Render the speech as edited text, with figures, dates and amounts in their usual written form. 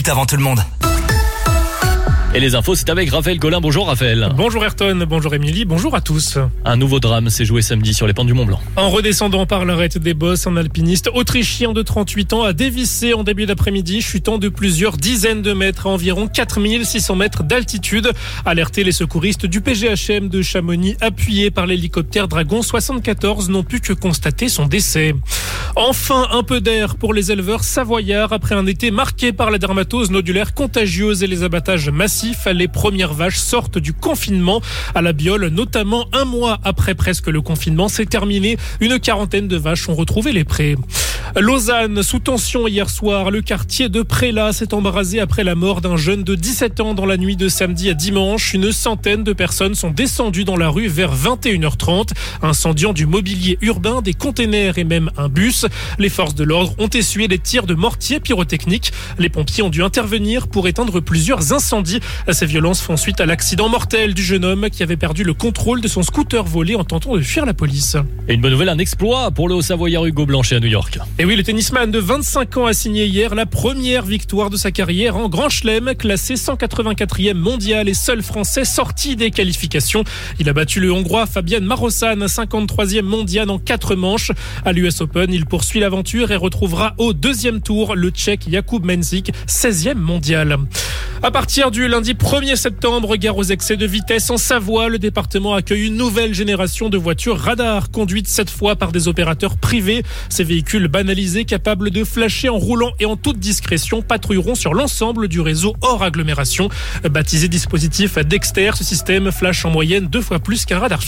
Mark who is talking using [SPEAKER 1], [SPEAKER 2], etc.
[SPEAKER 1] minutes avant tout le monde.
[SPEAKER 2] Et les infos, c'est avec Raphaël Collin. Bonjour Raphaël.
[SPEAKER 3] Bonjour Ayrton, bonjour Émilie, bonjour à tous.
[SPEAKER 2] Un nouveau drame s'est joué samedi sur les pentes du Mont-Blanc.
[SPEAKER 3] En redescendant par l'arête des Bosses, un alpiniste autrichien de 38 ans a dévissé en début d'après-midi, chutant de plusieurs dizaines de mètres à environ 4600 mètres d'altitude. Alertés, les secouristes du PGHM de Chamonix, appuyés par l'hélicoptère Dragon 74, n'ont pu que constater son décès. Enfin, un peu d'air pour les éleveurs savoyards après un été marqué par la dermatose nodulaire contagieuse et les abattages massifs. Les premières vaches sortent du confinement à la Biole, notamment un mois après presque le confinement. C'est terminé. Une quarantaine de vaches ont retrouvé les prés. Lausanne, sous tension hier soir. Le quartier de Prélat s'est embrasé après la mort d'un jeune de 17 ans dans la nuit de samedi à dimanche. Une centaine de personnes sont descendues dans la rue vers 21h30, incendiant du mobilier urbain, des containers et même un bus. Les forces de l'ordre ont essuyé des tirs de mortier pyrotechnique. Les pompiers ont dû intervenir pour éteindre plusieurs incendies. Ces violences font suite à l'accident mortel du jeune homme qui avait perdu le contrôle de son scooter volé en tentant de fuir la police.
[SPEAKER 2] Et une bonne nouvelle, un exploit pour le Haut-Savoyard Hugo Blanchet à New York.
[SPEAKER 3] Et oui, le tennisman de 25 ans a signé hier la première victoire de sa carrière en Grand Chelem, classé 184e mondial et seul français sorti des qualifications. Il a battu le Hongrois Fabian Marosan, 53e mondial en 4 manches. À l'US Open, il poursuit l'aventure et retrouvera au deuxième tour le Tchèque Jakub Mensik, 16e mondial. À partir du lundi 1er septembre, gare aux excès de vitesse en Savoie, le département accueille une nouvelle génération de voitures radar, conduites cette fois par des opérateurs privés. Ces véhicules banalisés, capables de flasher en roulant et en toute discrétion, patrouilleront sur l'ensemble du réseau hors agglomération. Baptisé dispositif Dexter, ce système flash en moyenne 2 fois plus qu'un radar.